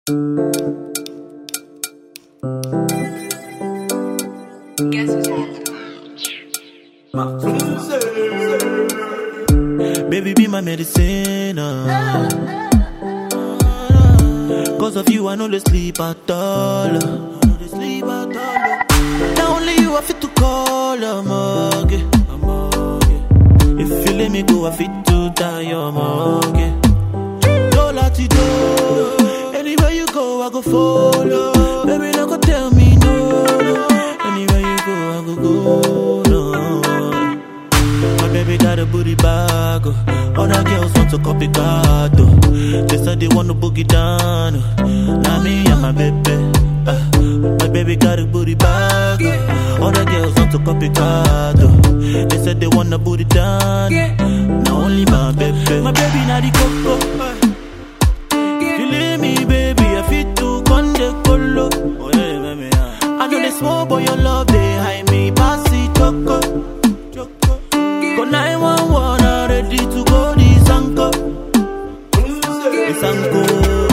Baby, be my medicine. Cause of you, I know they sleep at all. Now only you I fit to call a mug. If you let me go, I fit to die your mug. No lati do. Anywhere you go, I go follow. Baby, no go tell me no. Anywhere you go, I go go. No. My baby got a booty bag. Other girls want to copy card. They said they want to boogie down. Now me and my baby. My baby got a booty bag. Other girls want to copy card. They said they want to booty down. Now only my baby. My baby not the coco. You leave me, baby, I fit to conde colo. I know they small boy, your love, they hide me. Pass it, choco. Go 911, I'm ready to go, this anchor. This anchor.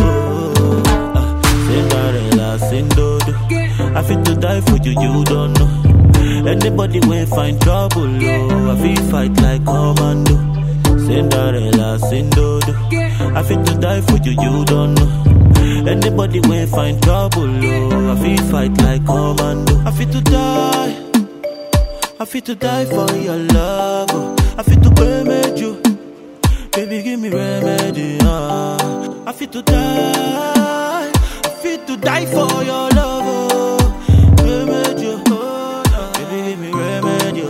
Cinderella, Cindodo. I fit to die for you, you don't know. Anybody will find trouble, oh. I fit fight like commando. Cinderella, Cindodo. I fit to die for you, you don't know. Anybody will find trouble, oh. I fit fight like commando. I fit to die. I fit to die for your love, oh. I fit to permit you. Baby, give me remedy, I fit to die. I fit to die for your love, oh. Permit you, baby, give me remedy,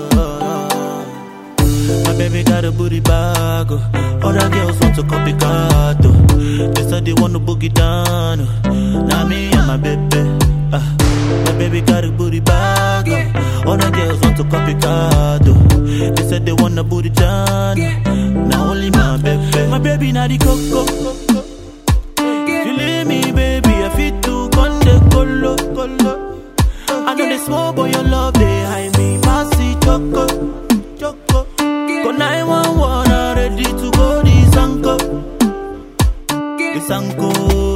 My baby got a booty bag, Other girls want to copy card, They said they want to boogie down, Now me and my baby, my baby got a booty bag, Other girls want to copy card, They said they want a booty down. Now only my baby. My baby not the coco. You leave me, baby, I fit to conde colo. I know they small boy, your love, they hide me. Passy choco. Go 911, I'm ready to go, this anchor. This anchor.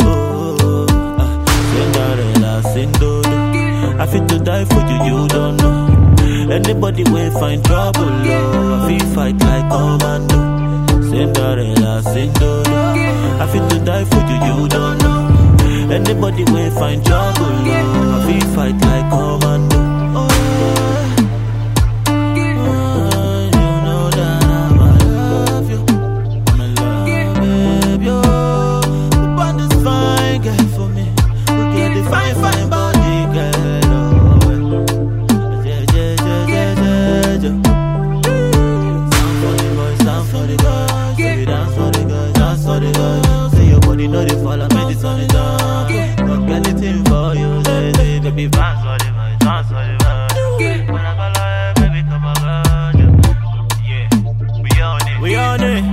Cinderella, Cindodo. I fit to die for you, you don't know. Anybody will find trouble, oh. I feel fight like commando. Cinderella, Cindodo. I fit to die for you, you don't know. Anybody will find trouble, oh. I feel fight like commando. You know that I'ma love you. I'ma love you. You want this fine girl for me. You get the fine body, girl. You know they fall, I made this on the top. Got anything for you, say, baby, dance for the boys, dance for the boys. When I call her, baby, come on, yeah, we on it.